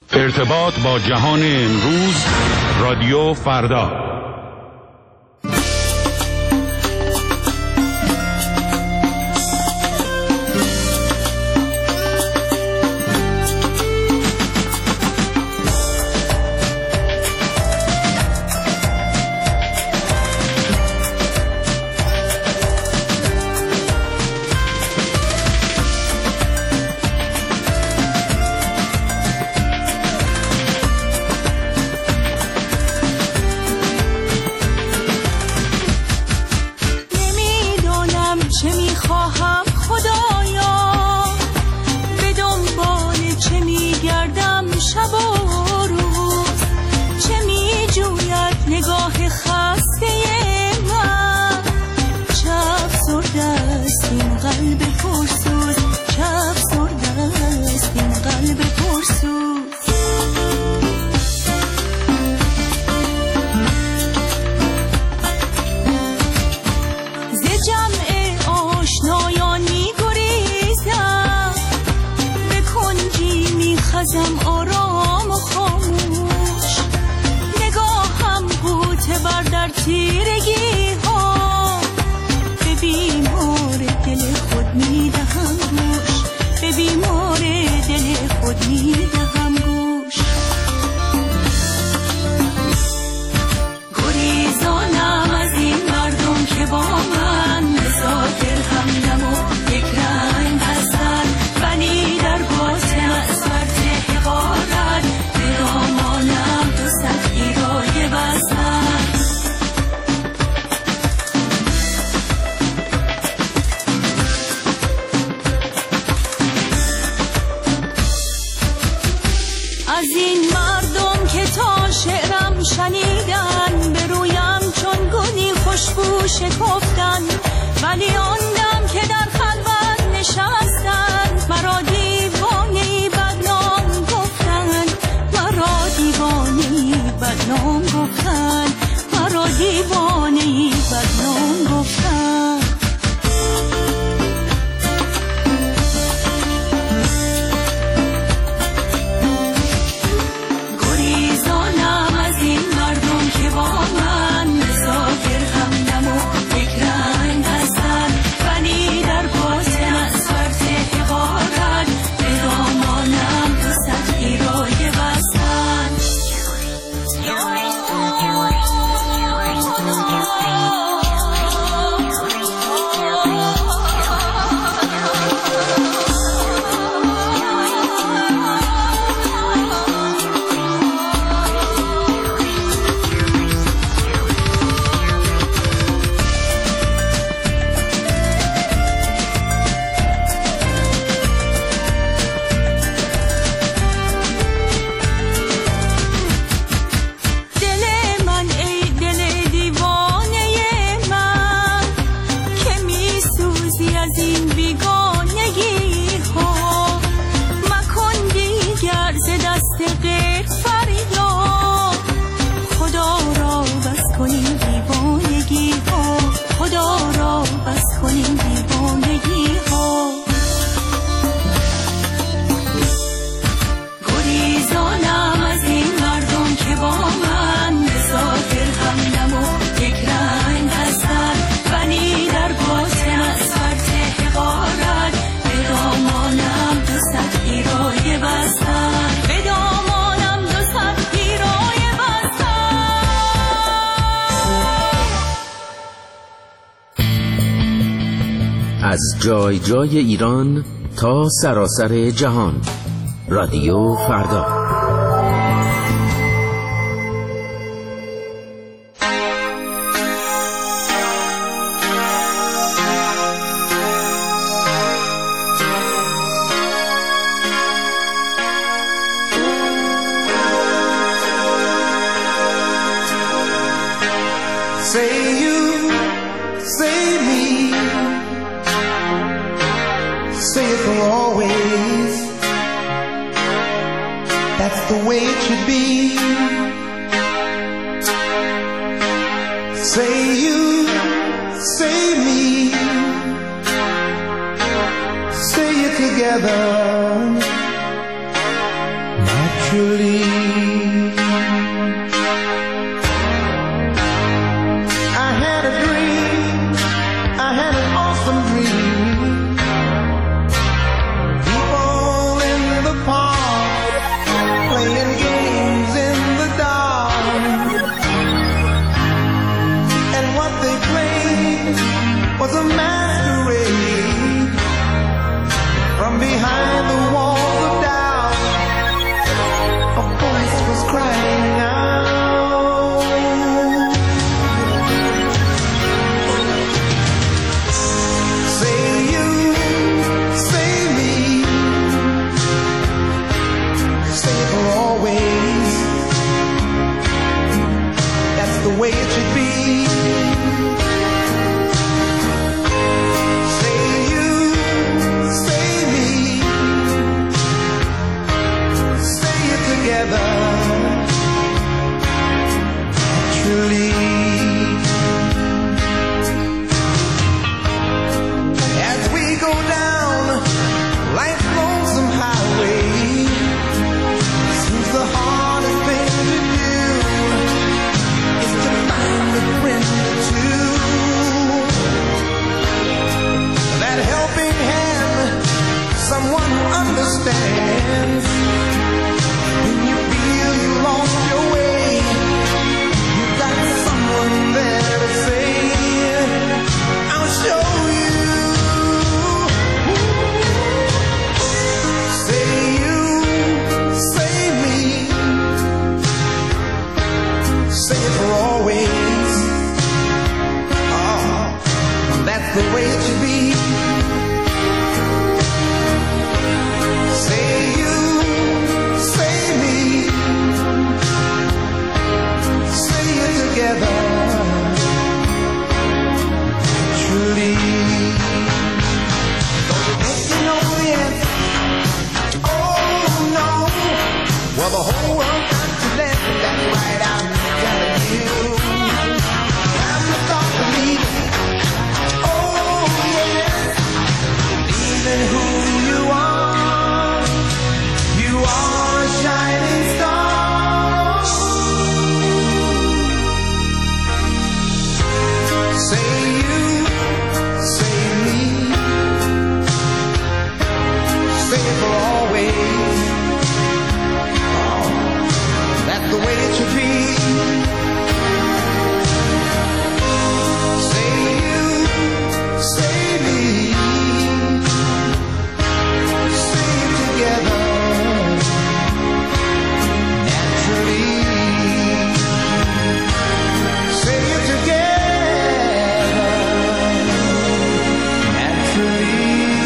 ارتباط با جهان امروز، رادیو فردا. شکفتن ولی آن دم که در خلوت نشستن مرا دیوانه‌ای بدنام گفتن، مرا دیوانه‌ای بدنام گفتن، مرا دیوانه‌ای بدنام گفتن. گریزانم از این مردم که با من مسافر همدم و یک رنگ هستن، ولی در باطن از فرط حقارت به دامانم تو صد گیرایه بستن. از جای جای ایران تا سراسر جهان، رادیو فردا. naturally. I had a dream, I had an awesome dream. People in the park playing games in the dark, and what they played was a masquerade. From behind the walls of doubt, a voice was crying out. Say you, say me, say it for always. That's the way it should be. Say you, say me, say it together. Naturally. As we go down life's lonesome highway, seems the hardest thing to do is to find a friend or two. That helping hand, someone who understands. When you feel you lost your way, you got someone there to say, I'll show you. Say you, say me, say it for always. Oh, that's the way it should be. Say you, say me, say it together. Truly. Don't you know the answer? Oh no. Well, the whole world got to let. That's right, I'm telling you. Have the thought to leave. Oh yes. Believe in who you are. You are a shining star. Say you, say me, say it for always. Oh, that's the way it should be. Say you, say me, say it together. Naturally. Say it together. Naturally.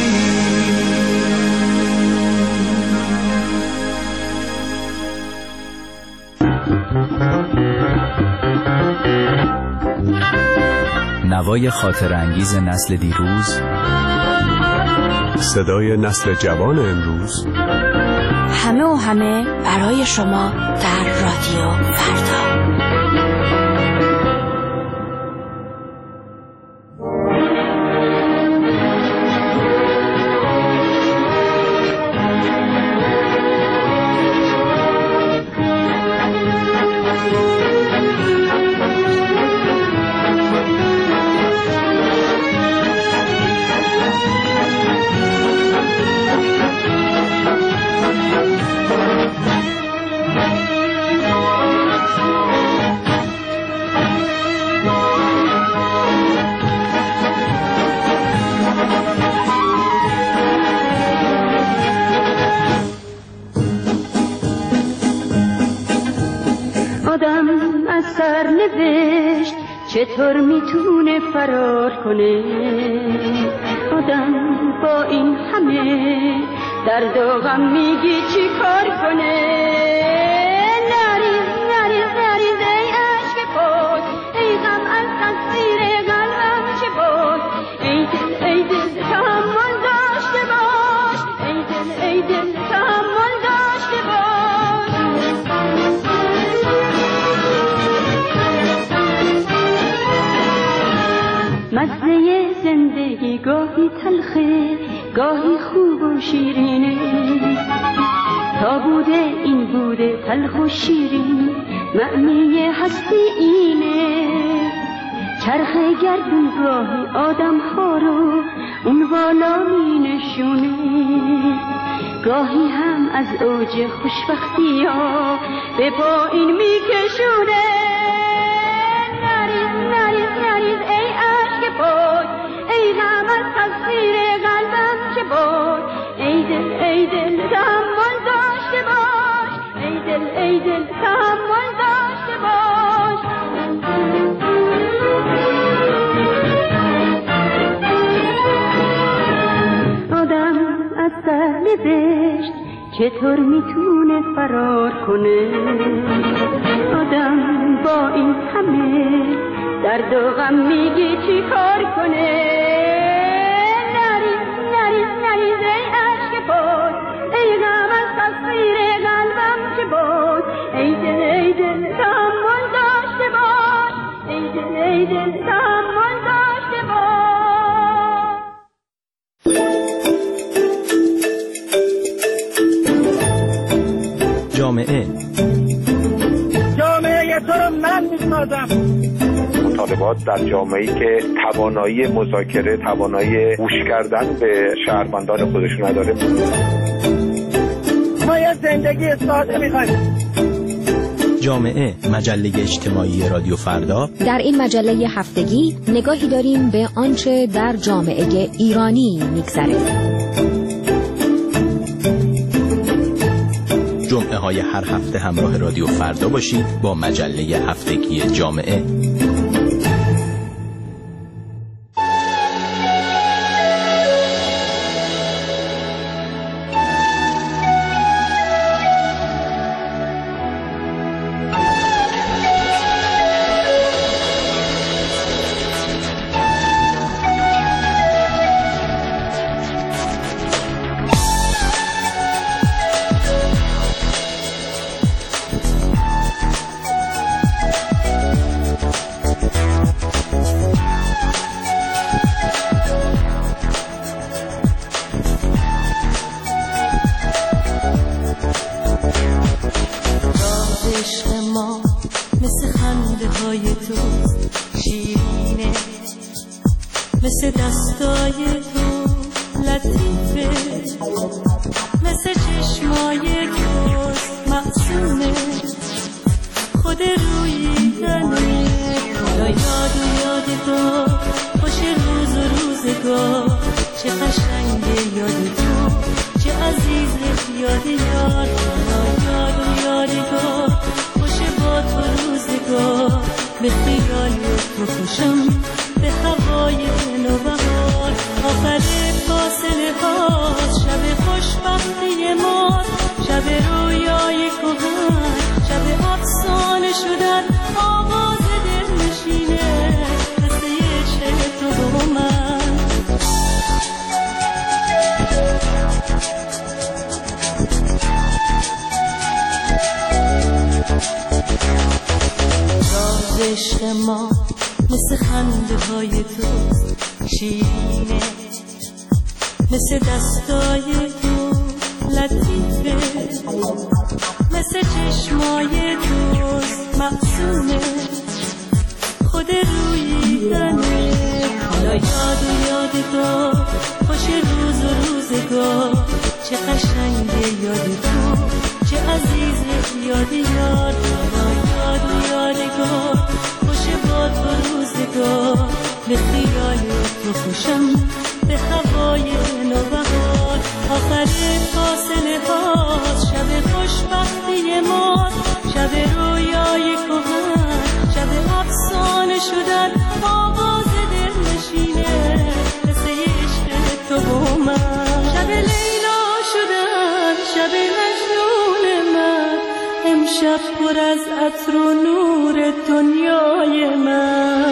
نوای خاطر انگیز نسل دیروز، صدای نسل جوان امروز، همه و همه برای شما در رادیو فردا. سرنوشت چطور میتونه فرار کنه؟ آدم با این همه درد و غم میگی چی کار کنه؟ نریز نریز نریز ای عشق بود، ای غم از تصویر قلبم چه بود؟ ای دل تحمل داشته باش، ای دل تحمل داشته باش. مزه زندگی گاهی تلخه گاهی خوب و شیرینه، تا بوده این بوده تلخ و شیرین، معنی هستی اینه. چرخ گردون گاهی آدم ها رو اون بالا می نشونه، گاهی هم از اوج خوشبختی ها به پایین می کشونه. نریز نریز نریز ای عشق پاک، ای غم از تصویر قلبم چه باد. ای دل تحمل داشته باش، ای دل تحمل داشته باش. آدم از سرنوشت چطور میتونه فرار کنه؟ آدم با این همه درد و غم میگی چی کار کنه؟ نریز نریز نریز ای عشق پاک، ای غم از تصویر قلبم چه باد. ای دل تحمل داشته باش، ای دل تحمل داشته باش. جامعه تو رو من میسازم. مطالبات در جامعه‌ای که توانایی مذاکره، توانایی گوش کردن به شهروندان خودشون نداره. ما یه زندگی ساده میخوایم. جامعه، مجله اجتماعی رادیو فردا. در این مجله هفتگی نگاهی داریم به آنچه در جامعه ایرانی میگذره. جمعه های هر هفته همراه رادیو فردا باشید با مجله هفتگی جامعه. مثل دستای تو لطیفه، مثل چشمای تو معصومه، خود رویدنه. خدا یاد تو خوش روز و روزگار، چه قشنگه یاد تو، چه عزیزه یاد یار. خدا یاد تو خوش با تو روزگار، به خیال تو خوشم، به هوای نوبهار. آخر فاصله ها شب خوشبختی ما، شب رویای کهن، شب افسانه شدن، آواز دل نشینه قصه عشق تو با من. راز عشق ما مثل خنده های تو شیرینه، مثل دستای تو لطیفه، مثل چشمای تو معصومه، خود رویدنه. حالا یاد تو خوش روز و روزگار، چه قشنگه یاد تو، چه عزیزه یاد یار. حالا یادگار خوش با تو روزگار، به خیال تو خوشم، به هوای نوبهار. آخر فاصله ها شب خوشبختی ما، شب رویای کهن، شب افسانه شدن، آواز دل نشینه قصه عشق تو با من. شب لیلا شدن، شب مجنون من، امشب پر از عطر و نور دنیای من.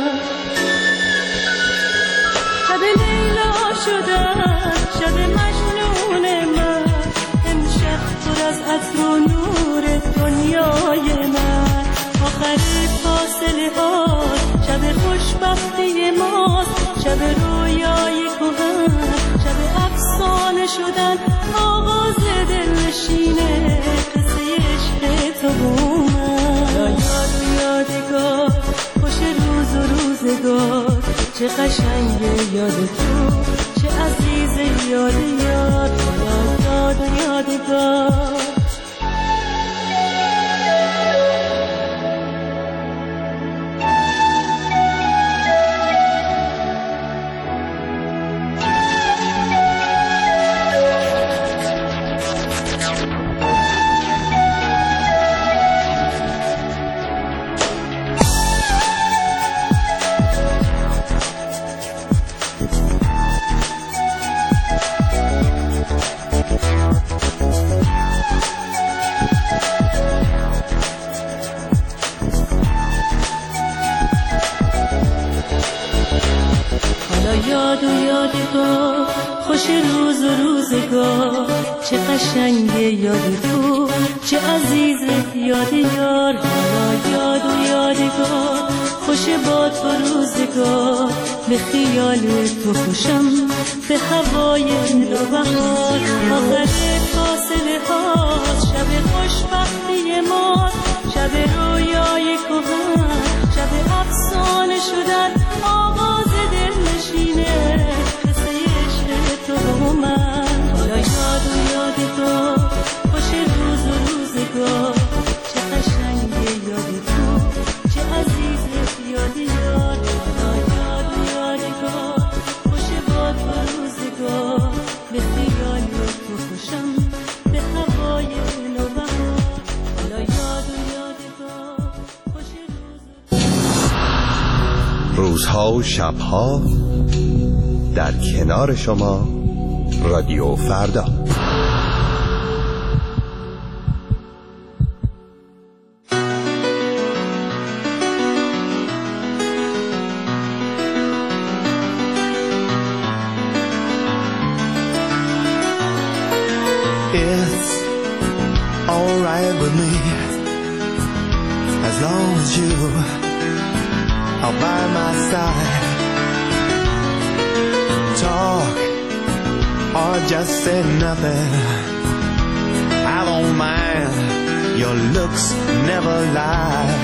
شب لیلا شدن، شب مجنون من، امشب پر از عطر و نور دنیای من. آخر فاصله ها شب خوشبختی ماست، شب رویای کهن، شب افسانه افسانه شدن آغاز دلنشینه قصه عشق تو و من. یاد و یادگار خوش روز و روزگار چه قشنگه یاد تو چه عزیز یاد یاد یاد و یادگار. یاد و یادگار خوش روز و روزگار چه قشنگه یاد تو چه عزیز یاد یار. یاد و یادگار خوش باد و روزگار به خیال تو خوشم به هوای نوبهار. آخر فاصله ها شب خوشبختی ما شب رویای کهن شب افسانه شدن آغاز دلنشینه قصه عشق تو و من. حالا یاد و یادگار خوش روز و روزگار چه قشنگه یاد تو چه عزیز یاد یار. یاد و یادگار خوش باد و روزگار به خیال تو خوشم به هوای نوبهار. حالا یاد و یادگار خوش روزها و شبها در کنار شما رادیو فردا. It's alright with me as long as you are by my side. Talk or just say nothing, I don't mind, your looks never lie.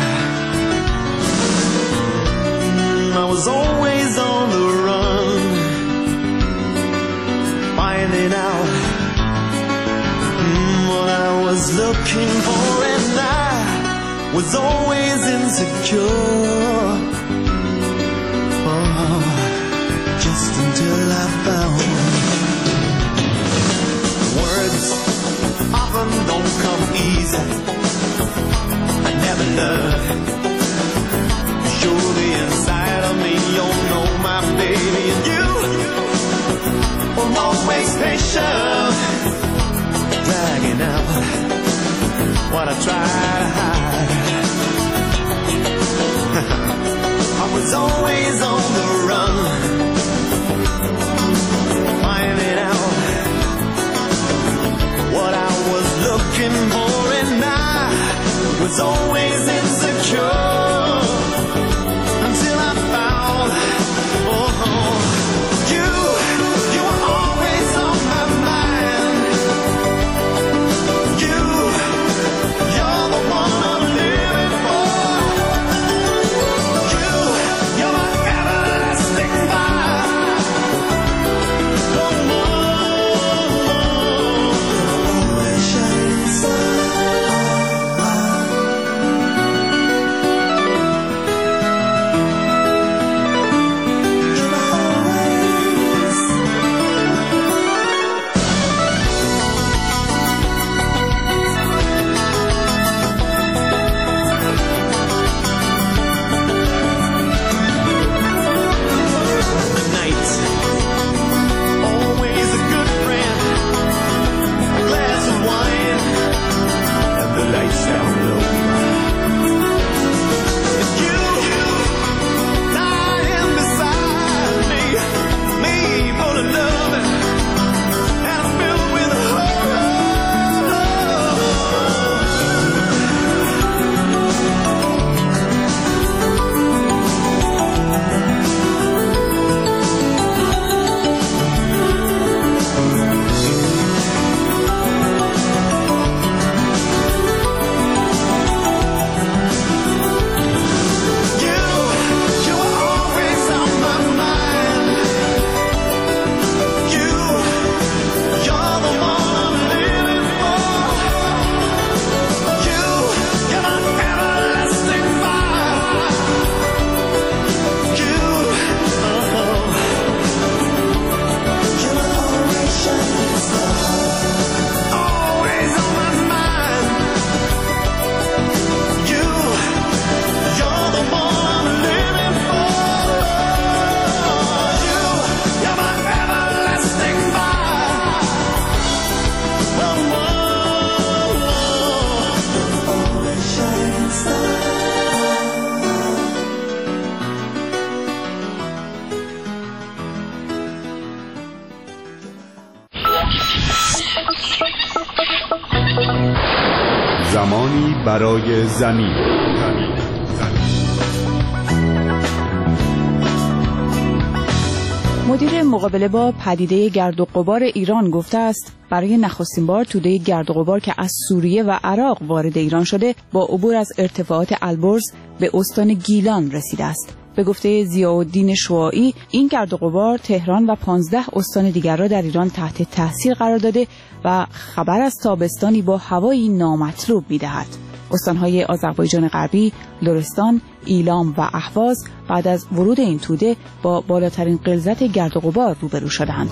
I was always on the run, finding out what I was looking for, and I was always insecure. Oh, just until I found words often don't come easy. I never learned. Surely inside of me, you'll know my baby, and you will always patient, dragging out what I try to hide. I was always on the run, finding out what I was looking for, and I was always insecure until I found, oh, you were always on my mind. You're the one I'm living for. You're my everlasting vibe. No more shining star. زمانی برای زمین. مدیر مقابله با پدیده گرد و غبار ایران گفته است برای نخستین بار توده گرد و غبار که از سوریه و عراق وارد ایران شده با عبور از ارتفاعات البرز به استان گیلان رسیده است. به گفته ضیاءالدین شعاعی این گرد و غبار تهران و 15 استان دیگر را در ایران تحت تاثیر قرار داده و خبر از تابستانی با هوایی نامطلوب می‌دهد. استان‌های آذربایجان غربی، لرستان، ایلام و اهواز بعد از ورود این توده با بالاترین غلظت گرد و غبار روبرو شدند.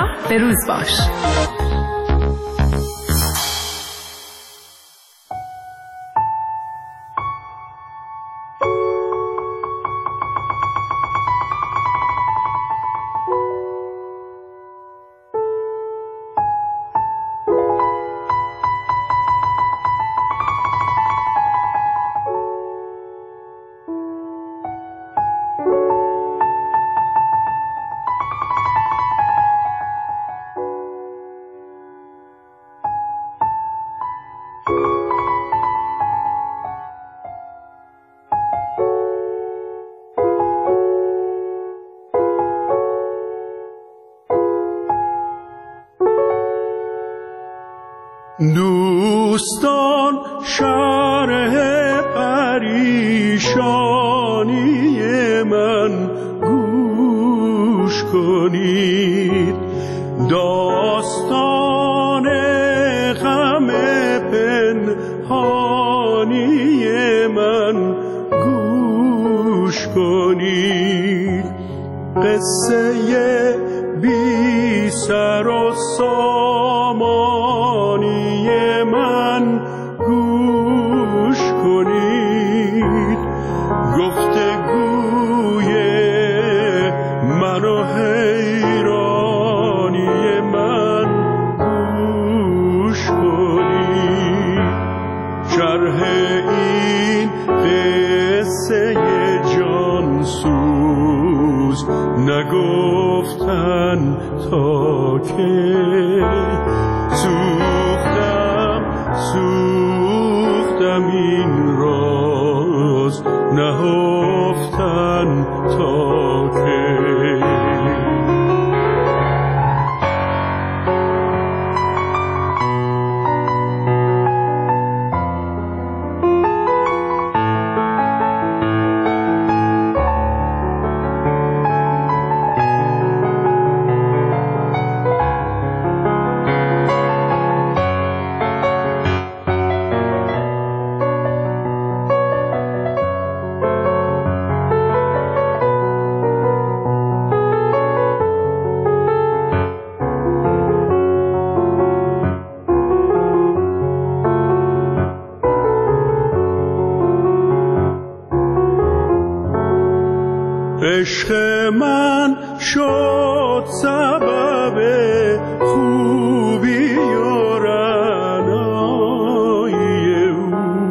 به روز باش. دوستان شرح پریشانی من گوش کنید، داستان غم پنهانی من گوش کنید، قصه بی سر و سامانی من گوش کنید، گفتگوی من و حیرانی من گوش کنید، شرح این قصه جانسوز نگفتن تا که سوختم این راز نهفتن تا که عشق من شد سبب خوبی و رعنایی او،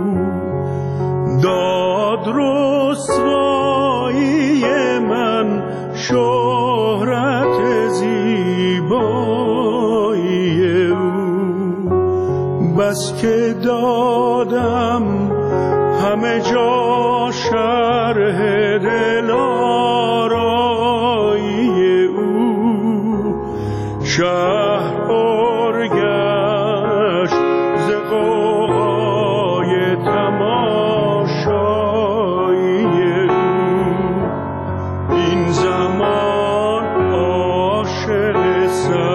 داد رسوایی من شهرت زیبایی او، بس که دادم همه جا شرح دلارایی او، شهر پر گشت ز غوغای تماشایی او، این زمان عاشق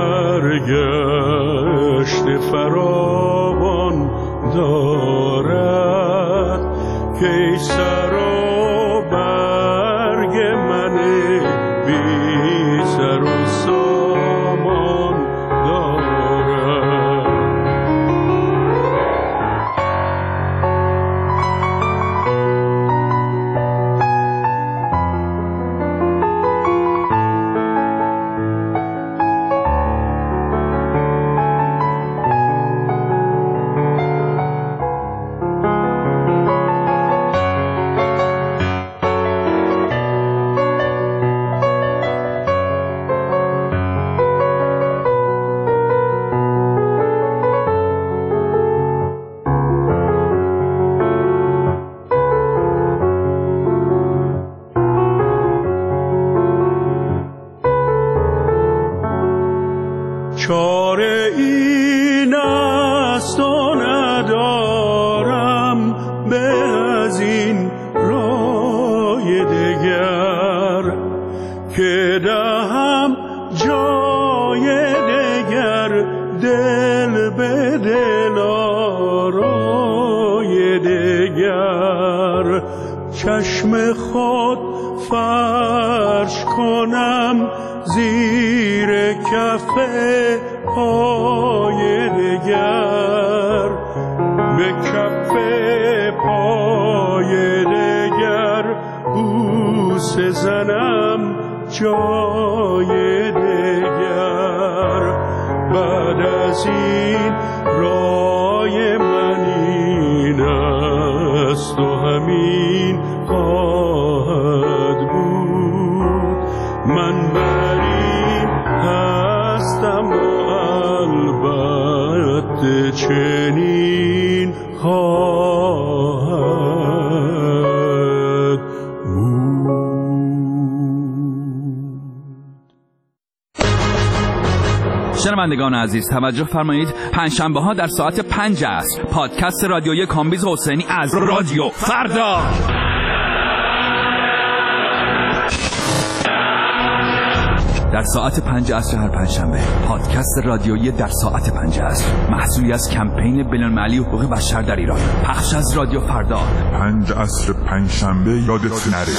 سرگشت فراوان دارد که سر و برگ من بی سر و سامان دارد. چاره این است و ندارم به از این رای دگر، که دهم جای دگر دل به دل آرای دگر. دگر چشم خود فرش کنم زیر کف پای دگر، به کف پای دگر بوسه زنم جای دگر. بعد از این رای من این است و همین خواهد بود. من بر این هستم البته چنین خواهد بود. شنوندگان عزیز توجه فرمایید، پنجشنبه ها در ساعت 5 عصر پادکست رادیویی کامبیز حسینی از رادیو فردا. در ساعت 5 عصر هر پنجشنبه پادکست رادیویی در ساعت 5 عصر، محصولی از کمپین بین‌المللی حقوق بشر در ایران، پخش از رادیو فردا. 5 عصر پنجشنبه یادت نره.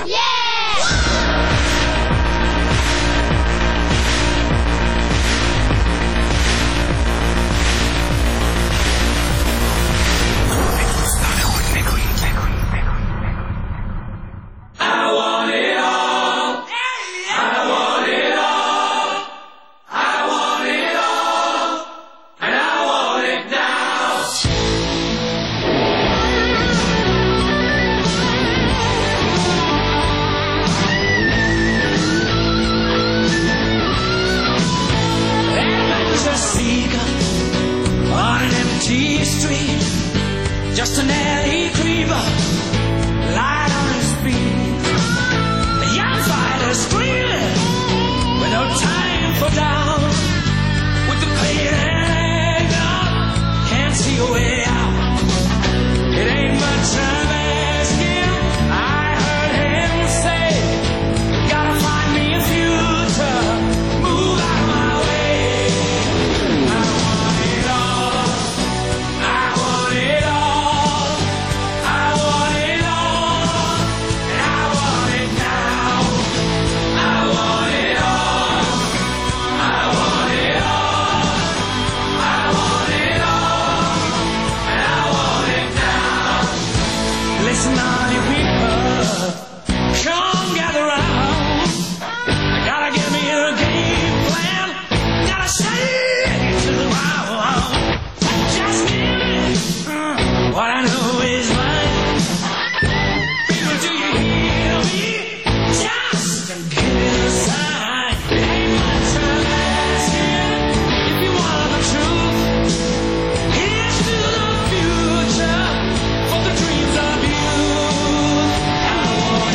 Just an alley creeper, light on his feet. The young fighter screaming with no time for down. With the pain hanging up, can't see a way out. It ain't much time asking. I heard him say, gotta find me a future, move out my way. I want it all, I want it all. Listen, all you people, come gather round. I gotta give me a game plan, gotta shake it to the ground. Just give me what I know is right. People, do you hear me? Just give me a sign. It ain't much time asking if you want the truth. Here's to the future, for the dreams of you. I want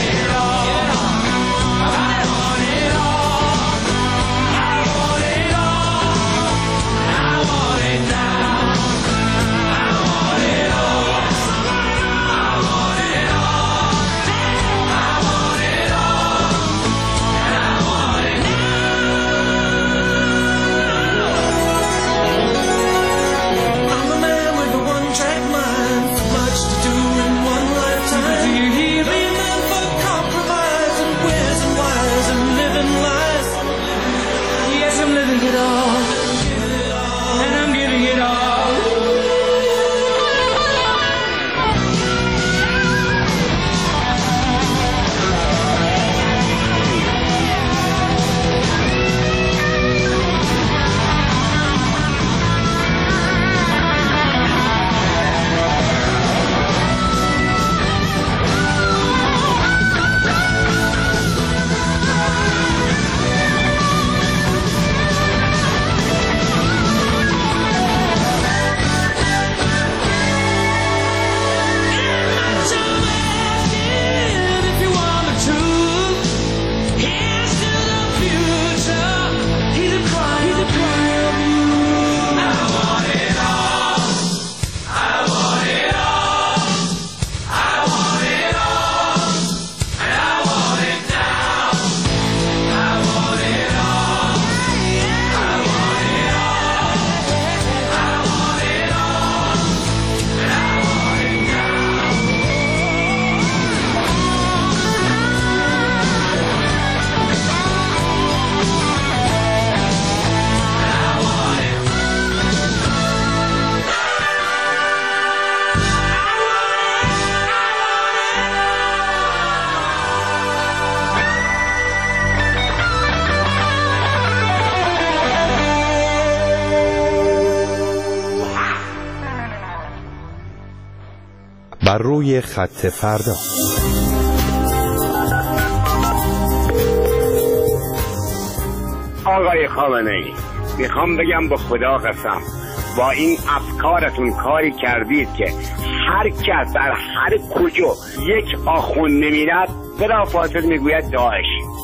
بر روی خط فردا. آقای خامنه‌ای، میخوام بگم به خدا قسم با این افکارتون کاری کردید که هر کس در هر کجا یک آخوند نمیرد بلافاصله میگوید داعش.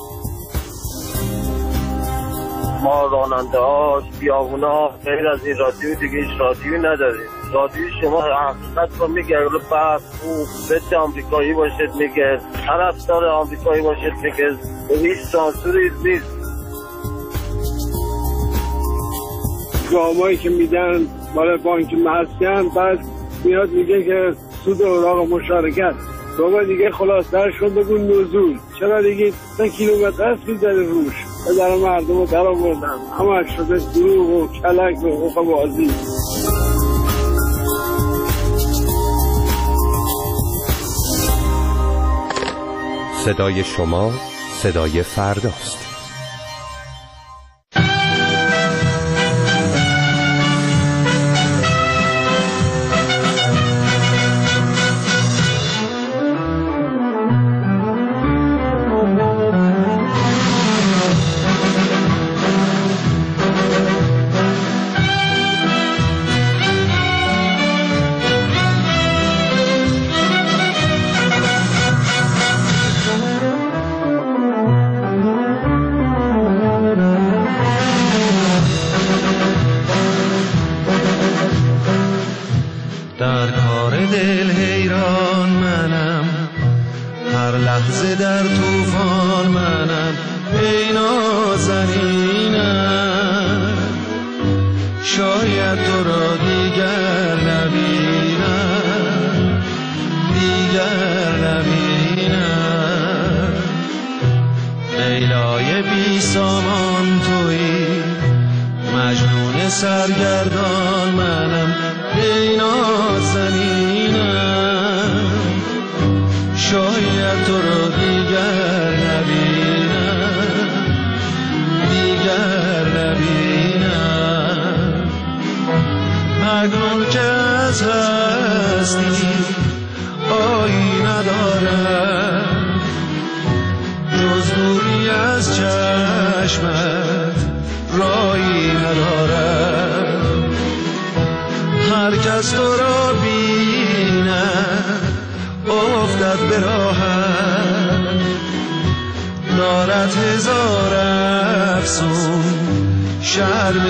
ما راننده ها بیابونا غیر از این رادیو دیگه هیچ رادیویی نداریم. رادیو شما حقیقت رو میگه، بحث خوب بچه آمریکایی باشد میگه، طرفدار آمریکایی باشد میگه، هیچ سانسوری نیست. گامایی که میدن برای بانک مسکن بعد میاد میگه که سود اوراق مشارکت. بابا دیگه خلاص درشون بگو نزول. چرا دیگه 3 کیلومتر است می‌ذاره روش به در مردم رو در آوردن. همه شده دروغ و کلک و حقوق بازی. صدای شما صدای فرداست. در کار دل حیران منم، هر لحظه در طوفان منم. ای نازنینم شاید تو را دیگر نبینم، دیگر نبینم. لیلای بی سامان تویی، مجنون سرگردان منم. ای نازنینم شاید تو رو دیگر نبینم، دیگر نبینم. مگنون که از هستی آیی ندارم، جز دوری از چشمت رایی ندارم. هر کس تو را بیند افتد به راهت، دارد هزار افسون شرم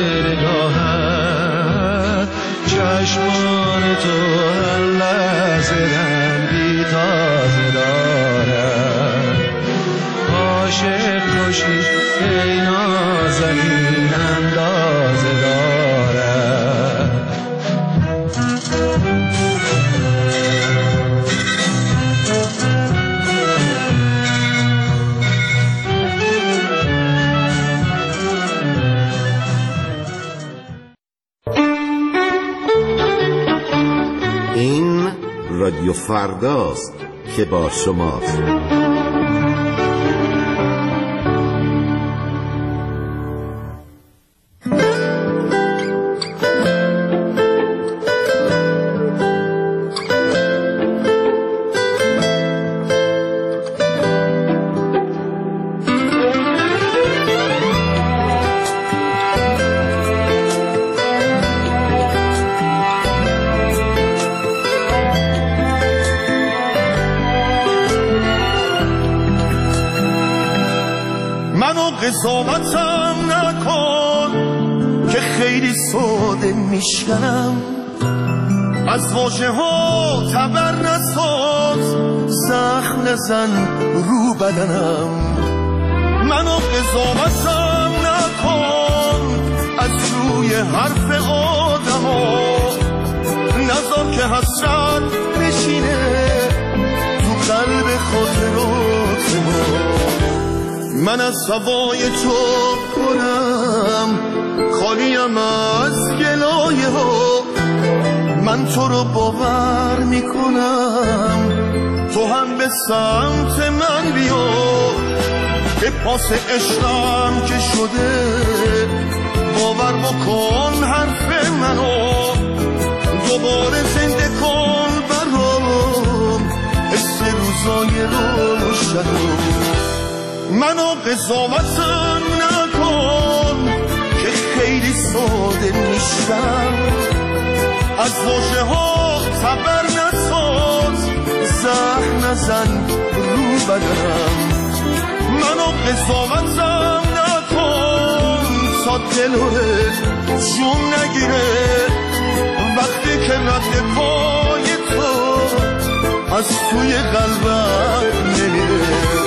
نگاهت. چشمان تو هر لحظه رنگی تازه دارد. عاشق کشی ای نازنین اندازه دارد. این رادیو فرداست که با شماست. قضاوتم نکن که خیلی ساده میشکنم، از واژه ها تبر نساز، زخم نزن رو بدنم. منو قضاوتم نکن از روی حرف آدم ها، نذار که حسرت بشینه تو قلب خاطرات ما. من از هوای تو کنم خالیم از گلایه ها، من تو رو باور میکنم تو هم به سمت من بیا. به پاس عشقم که شده باور بکن حرف منو، دوباره زنده کن برام روزای روشن منو قضاوت نکن که خیلی ساده میشم از واژه ها تبر نساز زهر نزن رو بدنم منو قضاوتم نکن تا دلوه جون نگیره وقتی که رد پای تو از توی قلبم نمیره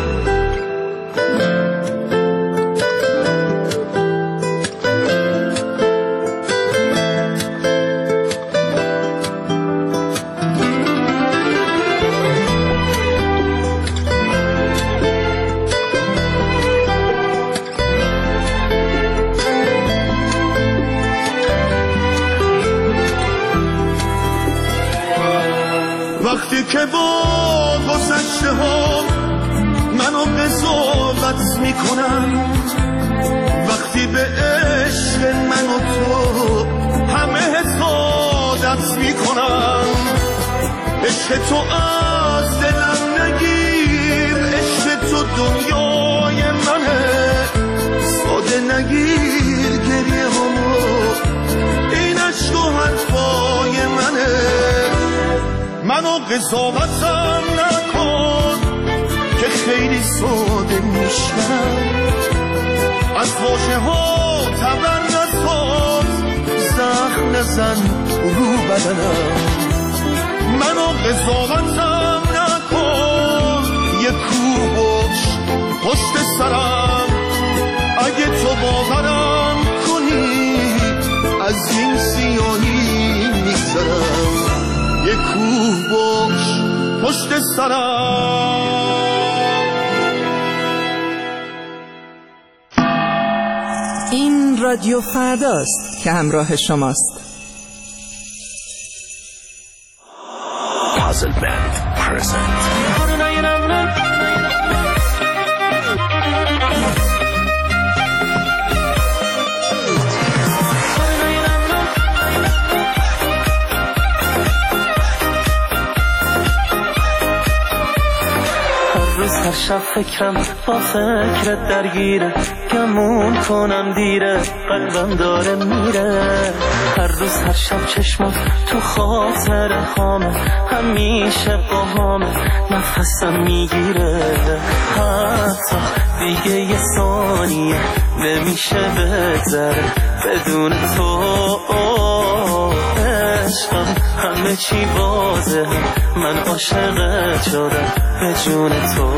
وقتی که با گذشته ها منو قضاوت میکنن وقتی به عشق من و تو همه حسادت میکنن عشق تو از دلم نگیر عشق تو دنیای منه ساده نگیر گریه همو این عشق و حرفای منه منو قضاوتم نکن که خیلی ساده میشم از واژه ها تبر نساز زخم نزن رو بدنم منو قضاوتم نکن یه کوه باش پشت سرم اگه تو باورم کنی از این سیاهی میگذرم یه کوه باش پشت سرم این رادیو فرداست که همراه شماست. Puzzle Band present. هر شب فکرم با فکرت درگیره گمون کنم دیره قلبم داره میره هر روز هر شب چشمم تو خاطر هامه همیشه با هامه نفسم میگیره حتی دیگه یه ثانیه نمیشه بگذره بدون تو عشقم همه چی واضحه من عاشقت شدم به جون تو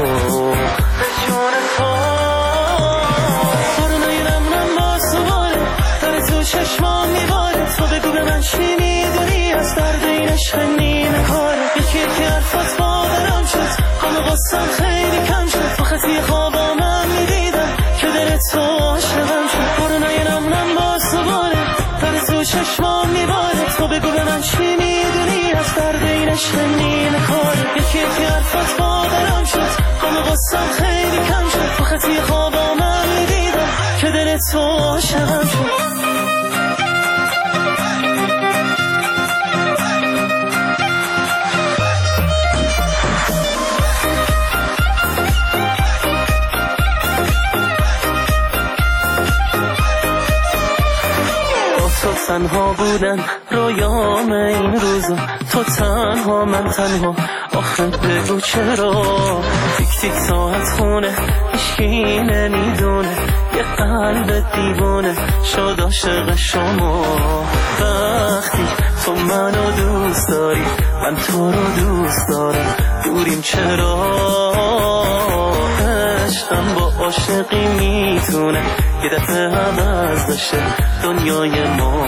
برو نگیرم من با سواره داره تو چشمام میباره تو بگو به من چی میدونی از درد این عشق نیمه کاره یکی یکی حرفات باورم شد همه قصم خیلی کم شد تو خطی خوابا من میدیدم که دل تو عاشقم شد برو نگیرم من با سواره داره تو چشمام میباره تو بگو به من چی میدونی از درد این عشق نیمه کاره یکی یکی حرفات باورم شد همه قصم خیلی کم شد تو خطی خوابا من میدیدم که دل تو عاشقم شد تو تنها بودن رویام این روزا تو تنها من تنها آخه بگو چرا تیک تیک ساعت خونه هیچکی نمیدونه یه قلب دیوونه شد عاشق شما وقتی تو منو دوست داری من تو رو دوست دارم دوریم چرا عشقم با عاشقی میتونه یه دفعه عوض بشه دنیای ما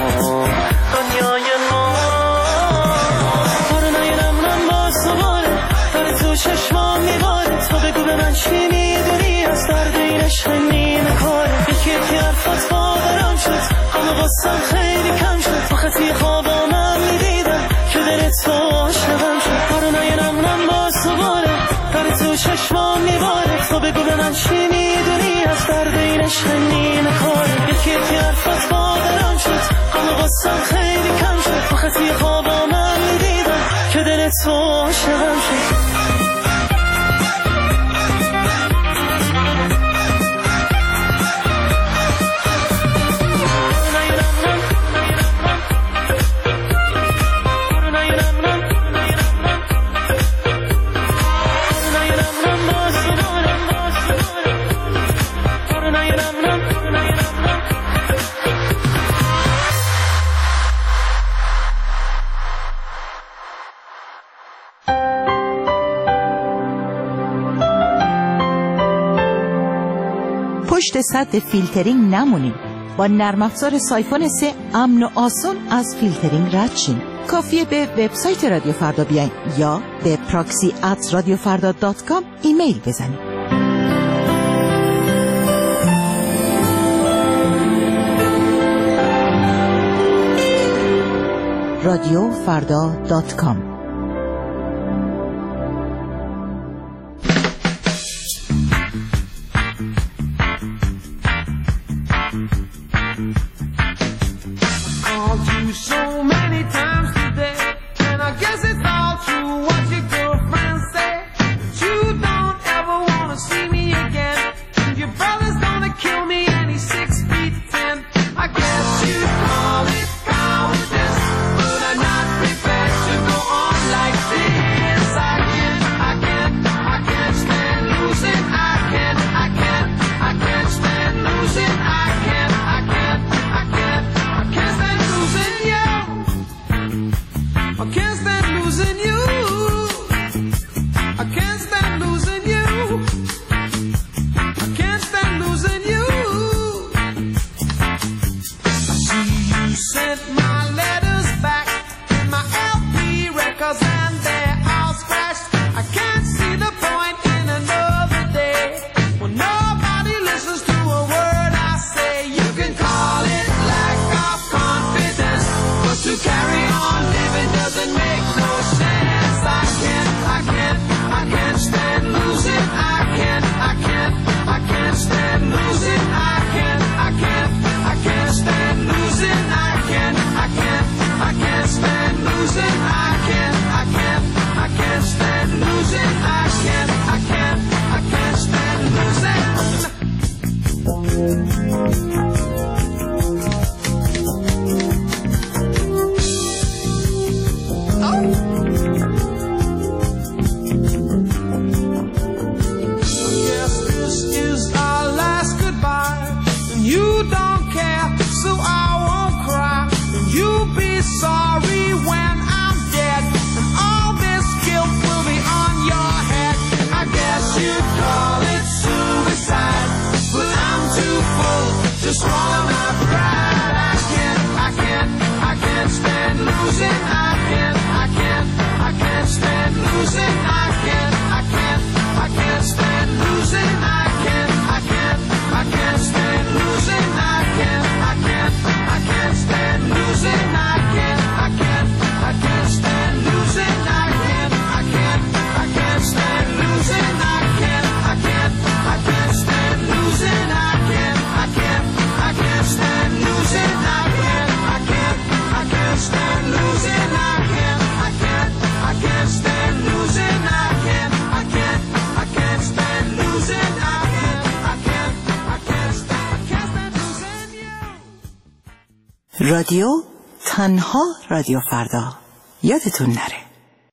برو نگیرم من با سواره داره تو چشمام میباره تو بگو به من چی میدونی از درد این عشق نیمه کاره یکی یکی حرفات باورم شد همه قصم خیلی کم شد تو خطی خوابا من میدیدم که دل تو عاشقم شد برو نگیرم من با سواره داره تو چشمام میباره تو بگو به من چی میدونی از درد این عشق نیمه کاره یکی یکی حرفات باورم شد همه قصم خیلی کم شد تو خطی خوابا من میدیدم که دل تو عاشقم شد پشت سد فیلترینگ نمونیم. با نرم افزار سایفون 3 امن و آسان از فیلترینگ رد شین. کافیه به وبسایت رادیو فردا بیاین یا به proxy@radiofarda.com ایمیل بزنید. radiofarda.com رادیو تنها رادیو فردا، یادتون نره.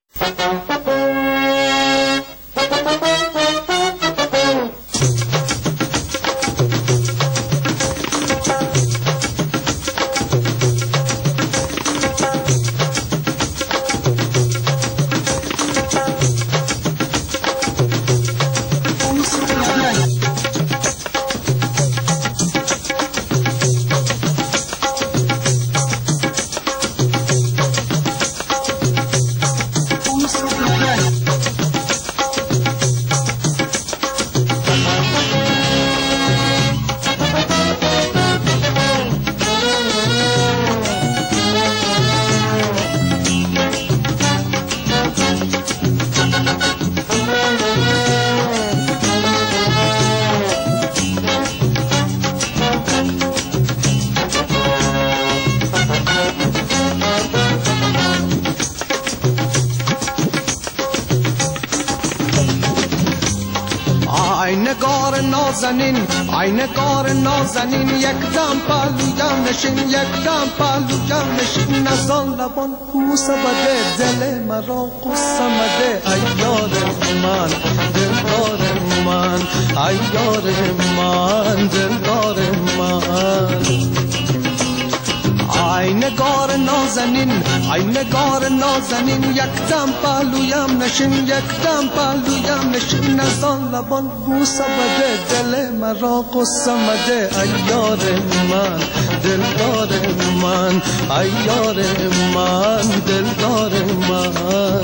ای نگار نازنین یک دم پهلویم نشین، یک دم پهلویم نشین. نزان لبان بوسه بده دل مرا قصه مده. ای یار من دلدار من، ای یار من دلدار من. ای نگار نازنین نازنین ای نگار نازنین یک دم پهلویم نشین یک دم پهلویم نشین از آن لبان بوسه بده دل مرا قصه مده ای یار من دلدار من ای یار من دلدار من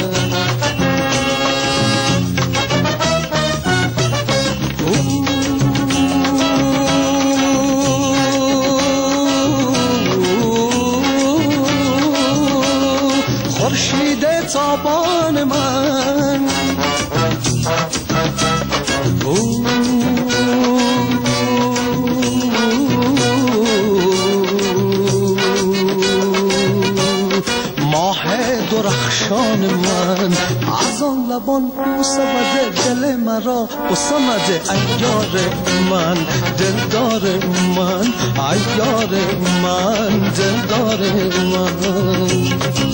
خورشید تابان من ماه درخشان من از آن لبان بوسه بده دل مرا قصه مده ای یار من دلدار من ای یار من دلدار من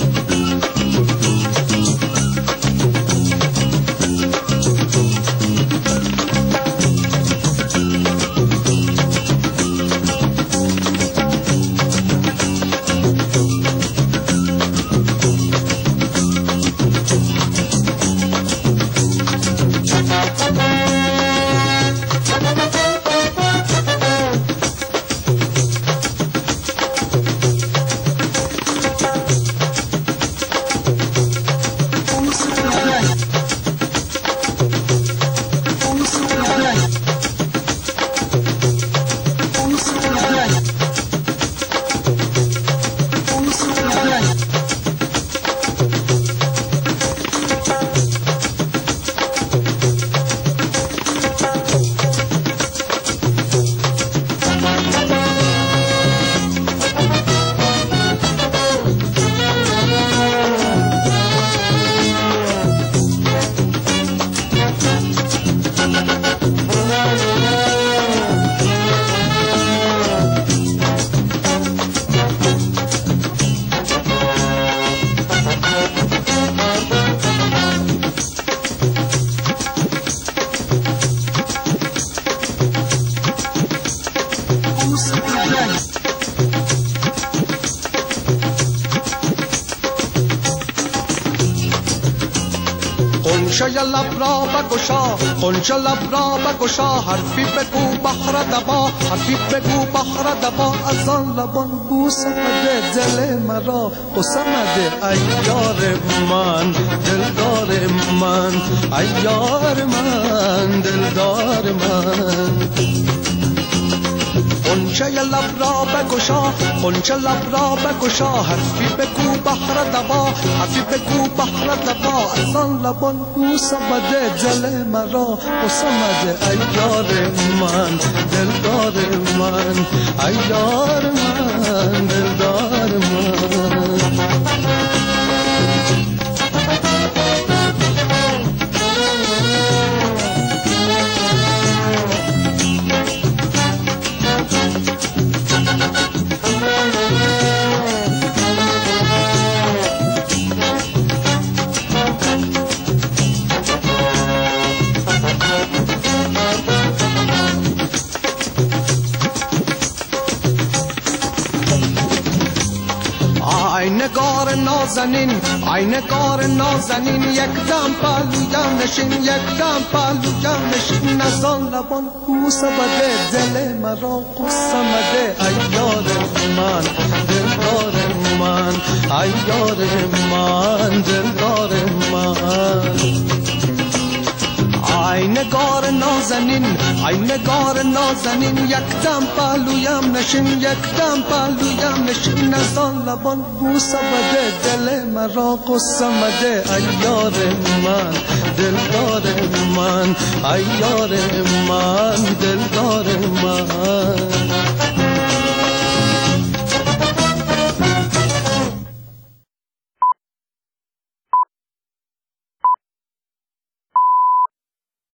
قنچه لب را بگشا قنچه لب را بگشا حرفی بگو بحر دبا حرفی بگو بحر دبا از آن لبان بوسه بده دل مرا قصه مده ای یار من دلدار من ای یار من دلدار من قنچه لب را بگشا قنچه لب را بگشا حرفی بگو بحر دبا حرفی بگو بحر دبا از آن لبان بوسه بده دل مرا قصه مده ای یار من دلدار من ای یار من دلدار من نگار نازنین ای نگار نازنین یک دم پهلویم نشین یک دم پهلویم نشین از آن لبان بوسه بده دل مرا قصه مده ای یار من دلدار من ای یار من دلدار من ای نگار نازنین ای نگار نازنین یک دم پهلویم نشین یک دم پهلویم نشین از آن لبان بوسه بده دل مرا قصه مده ای یار من دلدار من ای یار من دلدار من